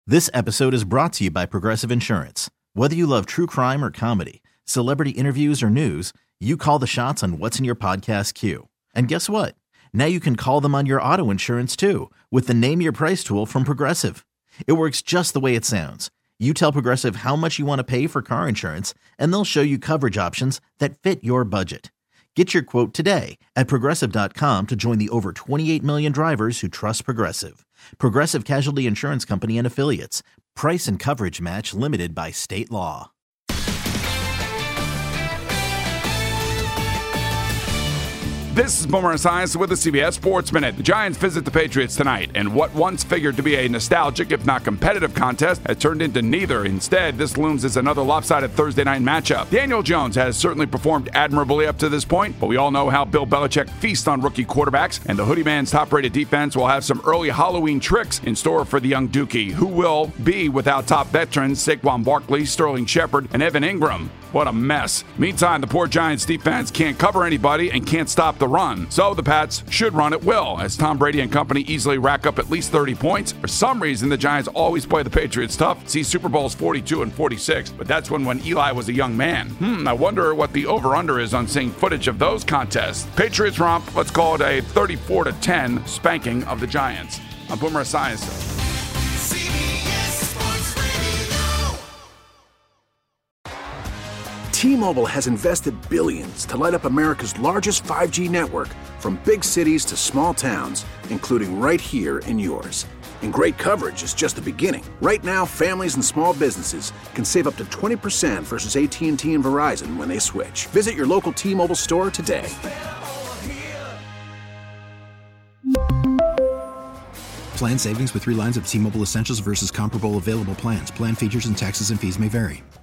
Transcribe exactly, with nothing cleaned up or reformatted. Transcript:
This episode is brought to you by Progressive Insurance. Whether you love true crime or comedy, celebrity interviews or news, you call the shots on what's in your podcast queue. And guess what? Now you can call them on your auto insurance too with the Name Your Price tool from Progressive. It works just the way it sounds. You tell Progressive how much you want to pay for car insurance, and they'll show you coverage options that fit your budget. Get your quote today at Progressive dot com to join the over twenty-eight million drivers who trust Progressive. Progressive Casualty Insurance Company and Affiliates. Price and coverage match limited by state law. This is Boomer Esiason with the C B S Sports Minute. The Giants visit the Patriots tonight, and what once figured to be a nostalgic, if not competitive contest, has turned into neither. Instead, this looms as another lopsided Thursday night matchup. Daniel Jones has certainly performed admirably up to this point, but we all know how Bill Belichick feasts on rookie quarterbacks, and the Hoodie Man's top-rated defense will have some early Halloween tricks in store for the young Dookie, who will be without top veterans Saquon Barkley, Sterling Shepard, and Evan Ingram. What a mess. Meantime, the poor Giants defense can't cover anybody and can't stop the run. So the Pats should run at will, as Tom Brady and company easily rack up at least thirty points. For some reason, the Giants always play the Patriots tough. See Super Bowls forty-two and forty-six, but that's when, when Eli was a young man. Hmm, I wonder what the over-under is on seeing footage of those contests. Patriots romp, let's call it a thirty-four to ten spanking of the Giants. I'm Boomer Esiason. T-Mobile has invested billions to light up America's largest five G network, from big cities to small towns, including right here in yours. And great coverage is just the beginning. Right now, families and small businesses can save up to twenty percent versus A T and T and Verizon when they switch. Visit your local T-Mobile store today. Plan savings with three lines of T-Mobile Essentials versus comparable available plans. Plan features and taxes and fees may vary.